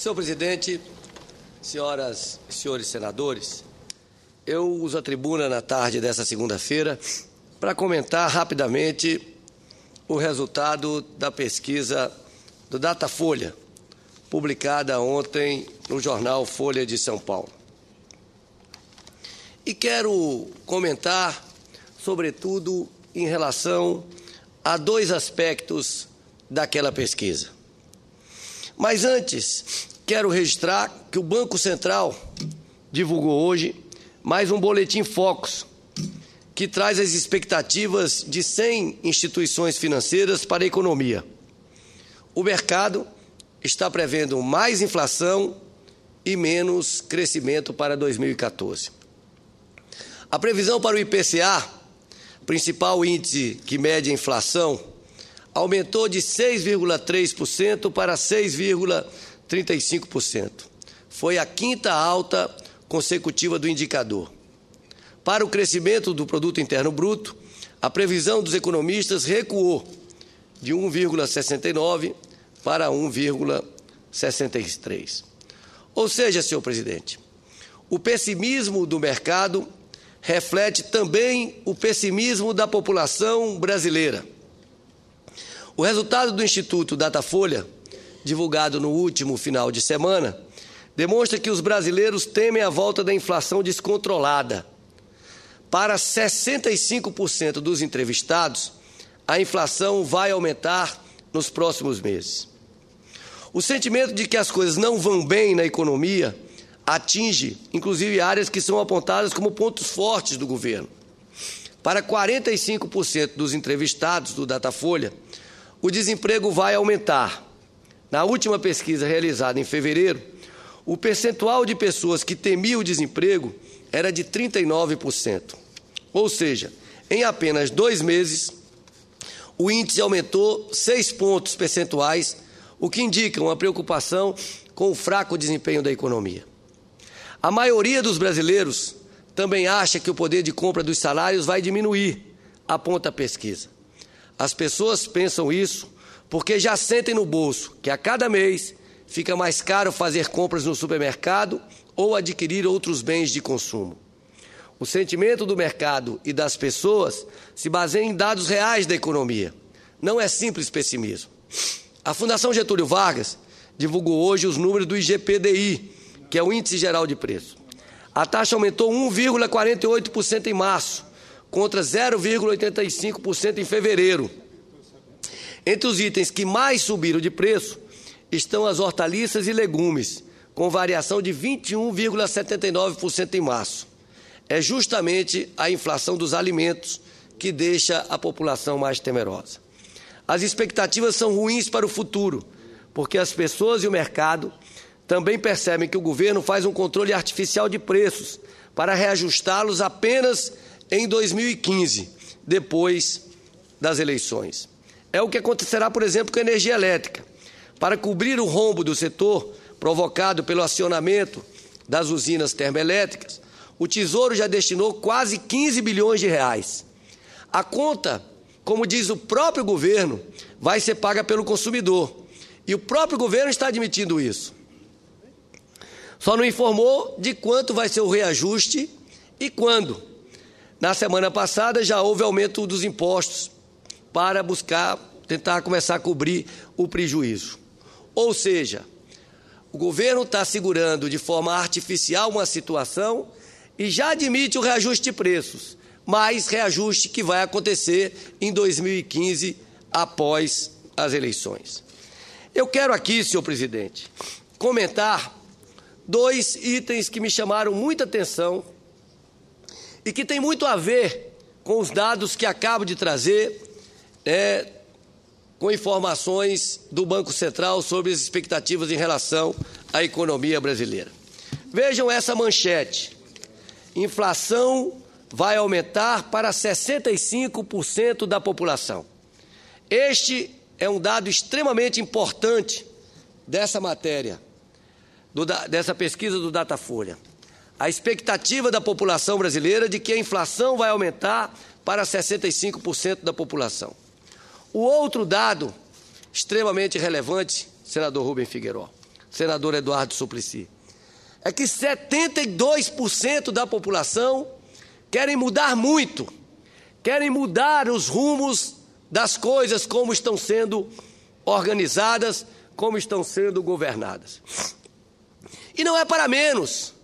Senhor presidente, senhoras e senhores senadores, eu uso a tribuna na tarde dessa segunda-feira para comentar rapidamente o resultado da pesquisa do Datafolha, publicada ontem no jornal Folha de São Paulo. E quero comentar, sobretudo, em relação a dois aspectos daquela pesquisa. Mas antes, quero registrar que o Banco Central divulgou hoje mais um boletim Focus, que traz as expectativas de 100 instituições financeiras para a economia. O mercado está prevendo mais inflação e menos crescimento para 2014. A previsão para o IPCA, principal índice que mede a inflação, aumentou de 6,3% para 6,35%. Foi a quinta alta consecutiva do indicador. Para o crescimento do Produto Interno Bruto, a previsão dos economistas recuou de 1,69% para 1,63%. Ou seja, senhor presidente, o pessimismo do mercado reflete também o pessimismo da população brasileira. O resultado do Instituto Datafolha, divulgado no último final de semana, demonstra que os brasileiros temem a volta da inflação descontrolada. Para 65% dos entrevistados, a inflação vai aumentar nos próximos meses. O sentimento de que as coisas não vão bem na economia atinge, inclusive, áreas que são apontadas como pontos fortes do governo. Para 45% dos entrevistados do Datafolha, o desemprego vai aumentar. Na última pesquisa realizada em fevereiro, o percentual de pessoas que temiam o desemprego era de 39%. Ou seja, em apenas 2 meses, o índice aumentou 6 pontos percentuais, o que indica uma preocupação com o fraco desempenho da economia. A maioria dos brasileiros também acha que o poder de compra dos salários vai diminuir, aponta a pesquisa. As pessoas pensam isso porque já sentem no bolso que a cada mês fica mais caro fazer compras no supermercado ou adquirir outros bens de consumo. O sentimento do mercado e das pessoas se baseia em dados reais da economia. Não é simples pessimismo. A Fundação Getúlio Vargas divulgou hoje os números do IGPDI, que é o Índice Geral de Preço. A taxa aumentou 1,48% em março, contra 0,85% em fevereiro. Entre os itens que mais subiram de preço estão as hortaliças e legumes, com variação de 21,79% em março. É justamente a inflação dos alimentos que deixa a população mais temerosa. As expectativas são ruins para o futuro, porque as pessoas e o mercado também percebem que o governo faz um controle artificial de preços para reajustá-los apenas em 2015, depois das eleições. É o que acontecerá, por exemplo, com a energia elétrica. Para cobrir o rombo do setor provocado pelo acionamento das usinas termoelétricas, o Tesouro já destinou quase 15 bilhões de reais. A conta, como diz o próprio governo, vai ser paga pelo consumidor. E o próprio governo está admitindo isso. Só não informou de quanto vai ser o reajuste e quando. Na semana passada já houve aumento dos impostos para tentar começar a cobrir o prejuízo. Ou seja, o governo está segurando de forma artificial uma situação e já admite o reajuste de preços, mas reajuste que vai acontecer em 2015, após as eleições. Eu quero aqui, senhor presidente, comentar 2 itens que me chamaram muita atenção e que tem muito a ver com os dados que acabo de trazer, com informações do Banco Central sobre as expectativas em relação à economia brasileira. Vejam essa manchete. Inflação vai aumentar para 65% da população. Este é um dado extremamente importante dessa matéria, dessa pesquisa do Datafolha. A expectativa da população brasileira de que a inflação vai aumentar para 65% da população. O outro dado extremamente relevante, senador Rubem Figueiredo, senador Eduardo Suplicy, é que 72% da população querem mudar muito, querem mudar os rumos das coisas como estão sendo organizadas, como estão sendo governadas. E não é para menos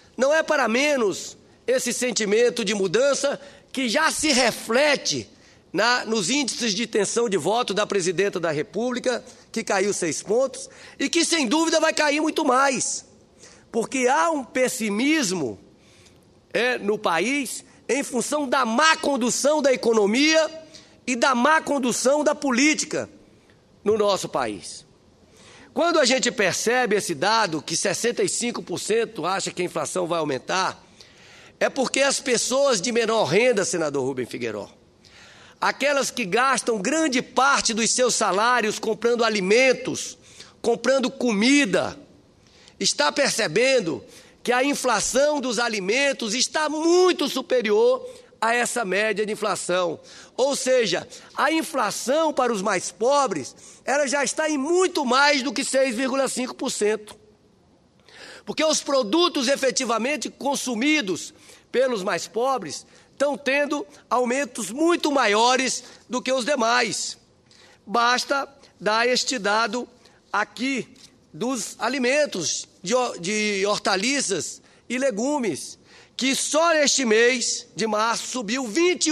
esse sentimento de mudança que já se reflete nos índices de intenção de voto da Presidenta da República, que caiu 6 pontos, e que sem dúvida vai cair muito mais, porque há um pessimismo no país em função da má condução da economia e da má condução da política no nosso país. Quando a gente percebe esse dado, que 65% acha que a inflação vai aumentar, é porque as pessoas de menor renda, senador Rubem Figueiredo, aquelas que gastam grande parte dos seus salários comprando alimentos, comprando comida, está percebendo que a inflação dos alimentos está muito superior a essa média de inflação. Ou seja, a inflação para os mais pobres, ela já está em muito mais do que 6,5%. Porque os produtos efetivamente consumidos pelos mais pobres estão tendo aumentos muito maiores do que os demais. Basta dar este dado aqui dos alimentos, de hortaliças e legumes, que só neste mês de março subiu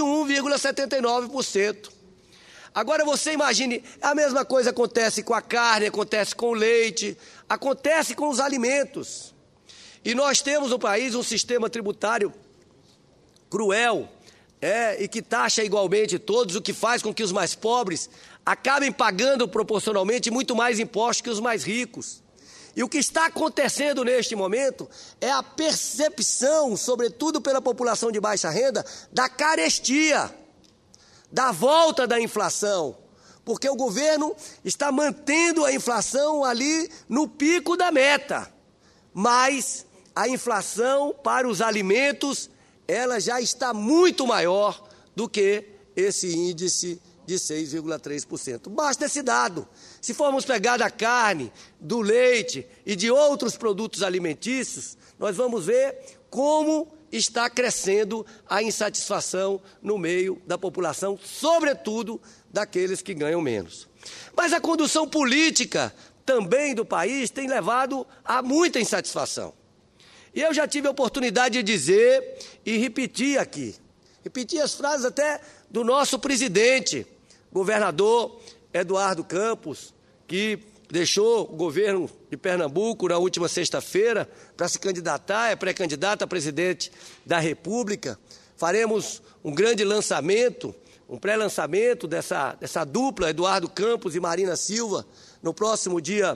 21,79%. Agora você imagine, a mesma coisa acontece com a carne, acontece com o leite, acontece com os alimentos. E nós temos no país um sistema tributário cruel, e que taxa igualmente todos, o que faz com que os mais pobres acabem pagando proporcionalmente muito mais impostos que os mais ricos. E o que está acontecendo neste momento é a percepção, sobretudo pela população de baixa renda, da carestia, da volta da inflação, porque o governo está mantendo a inflação ali no pico da meta, mas a inflação para os alimentos, ela já está muito maior do que esse índice de 6,3%. Basta esse dado. Se formos pegar da carne, do leite e de outros produtos alimentícios, nós vamos ver como está crescendo a insatisfação no meio da população, sobretudo daqueles que ganham menos. Mas a condução política também do país tem levado a muita insatisfação. E eu já tive a oportunidade de dizer e repetir aqui, as frases até do nosso presidente, governador Eduardo Campos, que deixou o governo de Pernambuco na última sexta-feira para se candidatar, é pré-candidato a presidente da República. Faremos um grande lançamento, um pré-lançamento dessa dupla, Eduardo Campos e Marina Silva, no próximo dia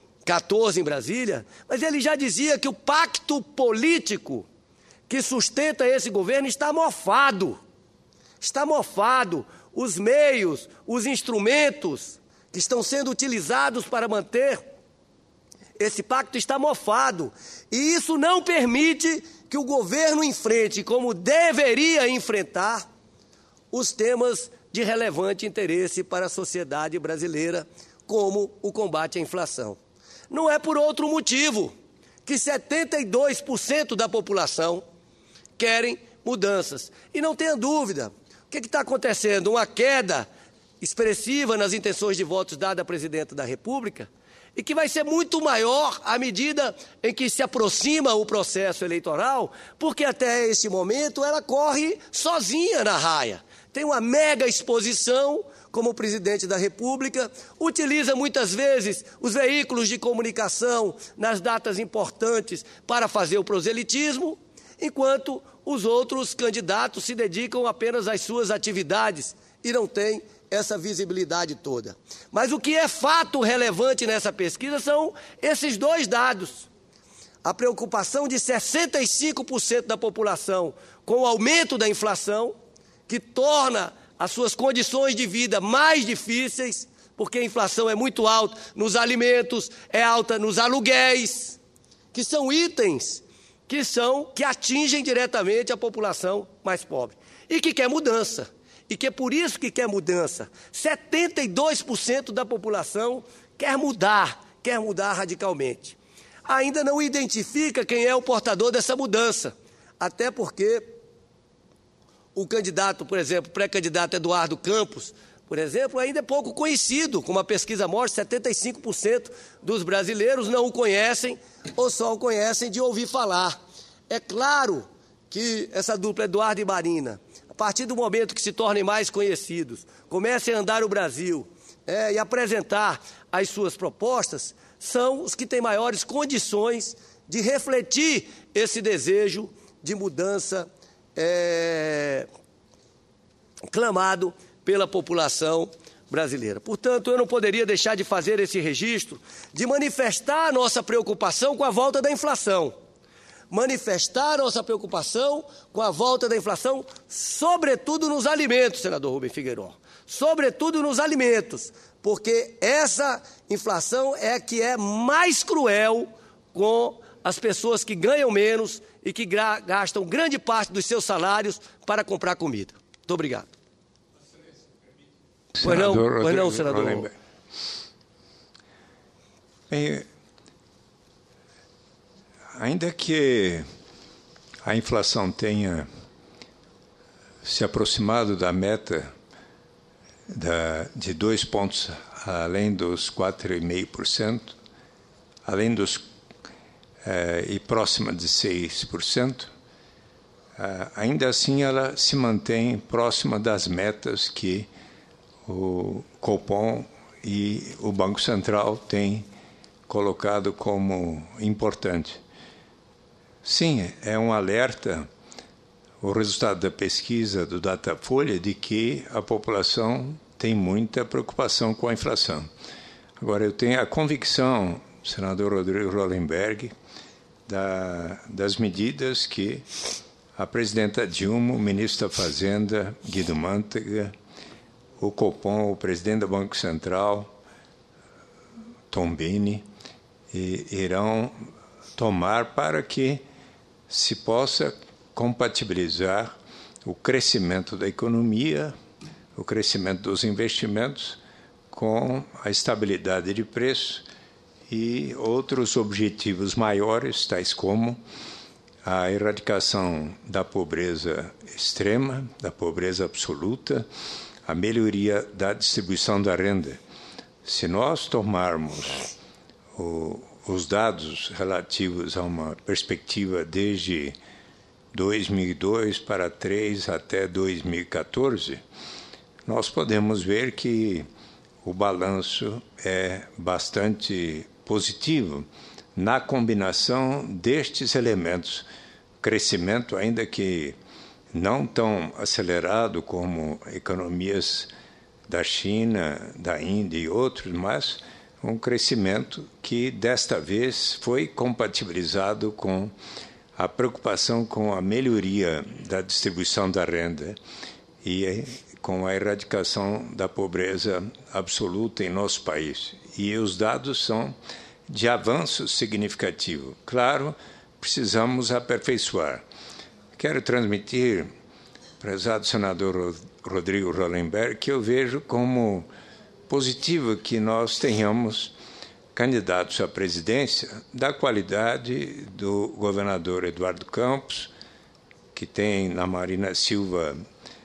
14 em Brasília. Mas ele já dizia que o pacto político que sustenta esse governo está mofado. Está mofado. Os meios, os instrumentos que estão sendo utilizados para manter esse pacto está mofado. E isso não permite que o governo enfrente, como deveria enfrentar, os temas de relevante interesse para a sociedade brasileira, como o combate à inflação. Não é por outro motivo que 72% da população querem mudanças. E não tenha dúvida, o que está acontecendo? Uma queda expressiva nas intenções de votos dada à Presidenta da República, e que vai ser muito maior à medida em que se aproxima o processo eleitoral, porque até esse momento ela corre sozinha na raia. Tem uma mega exposição como presidente da República, utiliza muitas vezes os veículos de comunicação nas datas importantes para fazer o proselitismo, enquanto os outros candidatos se dedicam apenas às suas atividades e não têm essa visibilidade toda. Mas o que é fato relevante nessa pesquisa são esses dois dados. A preocupação de 65% da população com o aumento da inflação, que torna as suas condições de vida mais difíceis, porque a inflação é muito alta nos alimentos, é alta nos aluguéis, que são itens que atingem diretamente a população mais pobre e que quer mudança. E que é por isso que quer mudança. 72% da população quer mudar, quer mudar radicalmente. Ainda não identifica quem é o portador dessa mudança, até porque o candidato, por exemplo, pré-candidato Eduardo Campos, por exemplo, ainda é pouco conhecido. Com uma pesquisa mostra, 75% dos brasileiros não o conhecem ou só o conhecem de ouvir falar. É claro que essa dupla Eduardo e Marina, a partir do momento que se tornem mais conhecidos, comecem a andar o Brasil e apresentar as suas propostas, são os que têm maiores condições de refletir esse desejo de mudança clamado pela população brasileira. Portanto, eu não poderia deixar de fazer esse registro, de manifestar a nossa preocupação com a volta da inflação. Manifestar a nossa preocupação com a volta da inflação, sobretudo nos alimentos, senador Rubem Figueiredo. Sobretudo nos alimentos, porque essa inflação é a que é mais cruel com as pessoas que ganham menos e que gastam grande parte dos seus salários para comprar comida. Muito obrigado. Pois não, senador. Bem, ainda que a inflação tenha se aproximado da meta de 2 pontos além dos 4,5%, além dos e próxima de 6%, ainda assim ela se mantém próxima das metas que o Copom e o Banco Central têm colocado como importante. Sim, é um alerta o resultado da pesquisa do Datafolha de que a população tem muita preocupação com a inflação. Agora, eu tenho a convicção, senador Rodrigo Hollenberg, das medidas que a presidenta Dilma, o ministro da Fazenda, Guido Mantega, o Copom, o presidente do Banco Central, Tombini, irão tomar para que se possa compatibilizar o crescimento da economia, o crescimento dos investimentos com a estabilidade de preço e outros objetivos maiores, tais como a erradicação da pobreza extrema, da pobreza absoluta, a melhoria da distribuição da renda. Se nós tomarmos os dados relativos a uma perspectiva desde 2002 para 2003 até 2014, nós podemos ver que o balanço é bastante positivo na combinação destes elementos. Crescimento, ainda que não tão acelerado como economias da China, da Índia e outros, mas um crescimento que, desta vez, foi compatibilizado com a preocupação com a melhoria da distribuição da renda e com a erradicação da pobreza absoluta em nosso país. E os dados são de avanço significativo. Claro, precisamos aperfeiçoar. Quero transmitir, prezado senador Rodrigo Hollenberg, que eu vejo como positivo que nós tenhamos candidatos à presidência da qualidade do governador Eduardo Campos, que tem na Marina Silva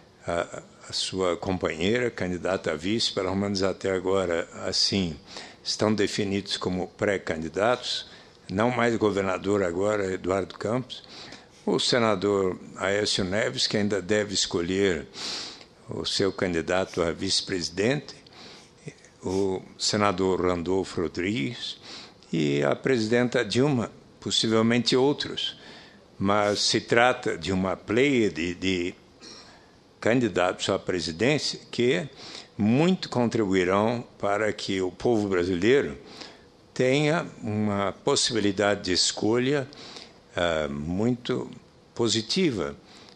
a sua companheira, candidata a vice, pelo menos até agora, assim, estão definidos como pré-candidatos, não mais governador agora, Eduardo Campos, o senador Aécio Neves, que ainda deve escolher o seu candidato a vice-presidente, o senador Randolfo Rodrigues e a presidenta Dilma, possivelmente outros. Mas se trata de uma pleiade de candidatos à presidência que muito contribuirão para que o povo brasileiro tenha uma possibilidade de escolha muito positiva.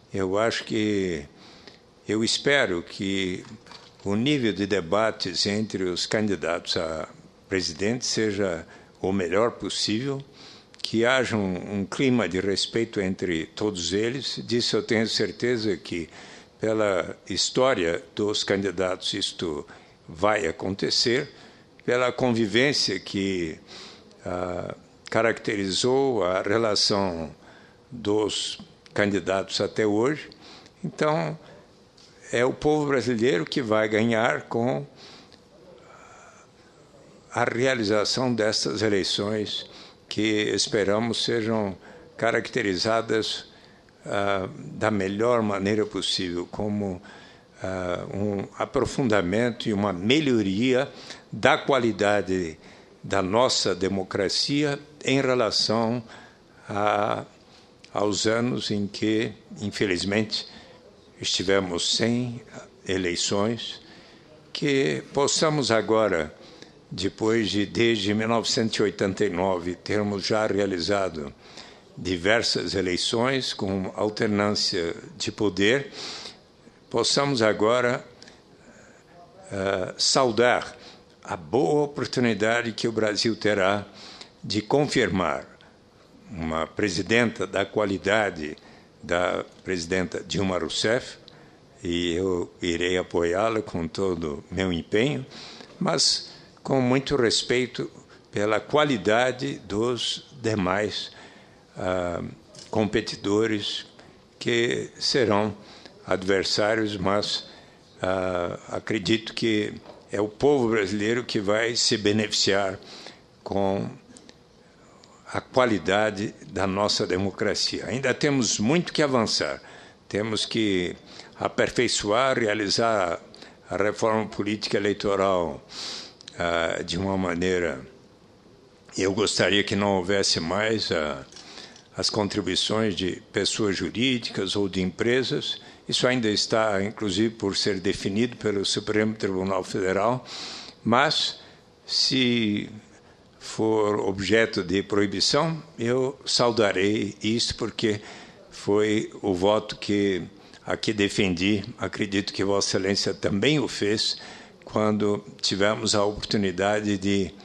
Eu espero que o nível de debates entre os candidatos a presidente seja o melhor possível, que haja um clima de respeito entre todos eles. Disso eu tenho certeza que, pela história dos candidatos, isto vai acontecer, pela convivência que caracterizou a relação dos candidatos até hoje. Então, é o povo brasileiro que vai ganhar com a realização dessas eleições que esperamos sejam caracterizadas da melhor maneira possível, como um aprofundamento e uma melhoria da qualidade da nossa democracia em relação aos anos em que, infelizmente, estivemos sem eleições, que possamos agora, depois de, desde 1989, termos já realizado diversas eleições com alternância de poder, possamos agora saudar a boa oportunidade que o Brasil terá de confirmar uma presidenta da qualidade da presidenta Dilma Rousseff, e eu irei apoiá-la com todo o meu empenho, mas com muito respeito pela qualidade dos demais competidores que serão adversários, mas acredito que é o povo brasileiro que vai se beneficiar com a qualidade da nossa democracia. Ainda temos muito que avançar, temos que aperfeiçoar, realizar a reforma política eleitoral de uma maneira... Eu gostaria que não houvesse mais as contribuições de pessoas jurídicas ou de empresas. Isso ainda está, inclusive, por ser definido pelo Supremo Tribunal Federal, mas, se for objeto de proibição, eu saudarei isso, porque foi o voto que aqui defendi. Acredito que Vossa Excelência também o fez, quando tivemos a oportunidade de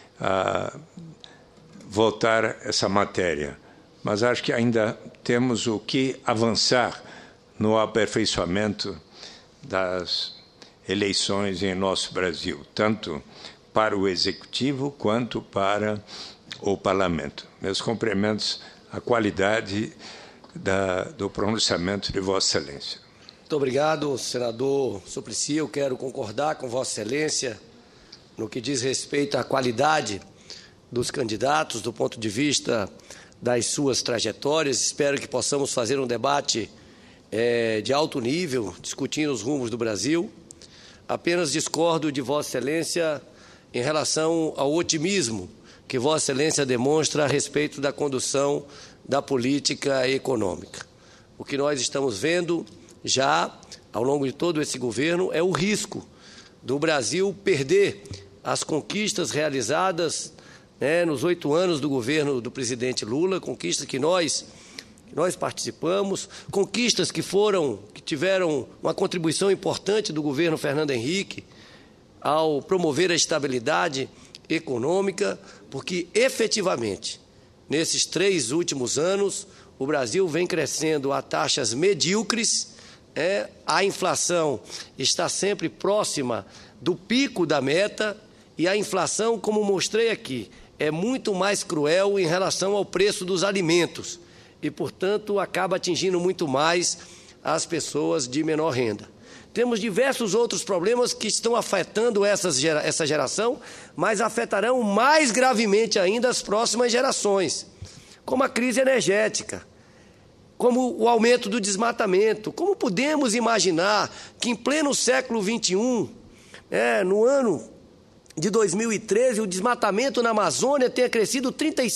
votar essa matéria. Mas acho que ainda temos o que avançar no aperfeiçoamento das eleições em nosso Brasil, tanto para o Executivo quanto para o Parlamento. Meus cumprimentos à qualidade do pronunciamento de Vossa Excelência. Muito obrigado, senador Suplicy. Eu quero concordar com Vossa Excelência no que diz respeito à qualidade dos candidatos, do ponto de vista das suas trajetórias. Espero que possamos fazer um debate de alto nível, discutindo os rumos do Brasil. Apenas discordo de Vossa Excelência em relação ao otimismo que Vossa Excelência demonstra a respeito da condução da política econômica. O que nós estamos vendo já ao longo de todo esse governo é o risco do Brasil perder as conquistas realizadas nos 8 anos do governo do presidente Lula, conquistas que nós participamos, conquistas que tiveram uma contribuição importante do governo Fernando Henrique ao promover a estabilidade econômica, porque efetivamente, nesses 3 últimos anos, o Brasil vem crescendo a taxas medíocres, a inflação está sempre próxima do pico da meta, e a inflação, como mostrei aqui, é muito mais cruel em relação ao preço dos alimentos e, portanto, acaba atingindo muito mais as pessoas de menor renda. Temos diversos outros problemas que estão afetando essa geração, mas afetarão mais gravemente ainda as próximas gerações, como a crise energética, como o aumento do desmatamento. Como podemos imaginar que, em pleno século XXI, no ano de 2013, o desmatamento na Amazônia tenha crescido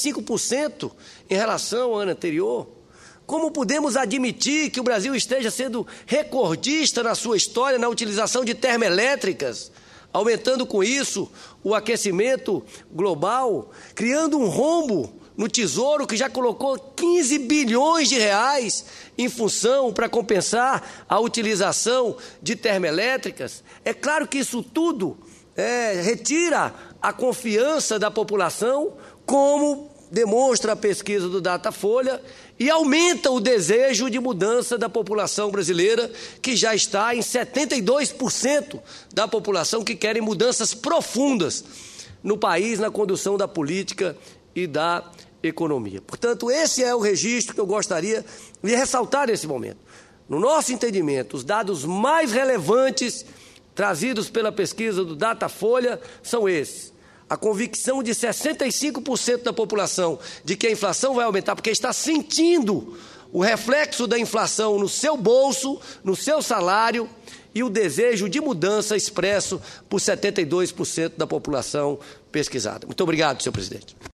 35% em relação ao ano anterior? Como podemos admitir que o Brasil esteja sendo recordista na sua história na utilização de termoelétricas, aumentando com isso o aquecimento global, criando um rombo no Tesouro que já colocou 15 bilhões de reais em função para compensar a utilização de termoelétricas? É claro que isso tudo retira a confiança da população, como demonstra a pesquisa do Datafolha, e aumenta o desejo de mudança da população brasileira, que já está em 72% da população que querem mudanças profundas no país, na condução da política e da economia. Portanto, esse é o registro que eu gostaria de ressaltar nesse momento. No nosso entendimento, os dados mais relevantes trazidos pela pesquisa do Datafolha são esses. A convicção de 65% da população de que a inflação vai aumentar, porque está sentindo o reflexo da inflação no seu bolso, no seu salário, e o desejo de mudança expresso por 72% da população pesquisada. Muito obrigado, senhor presidente.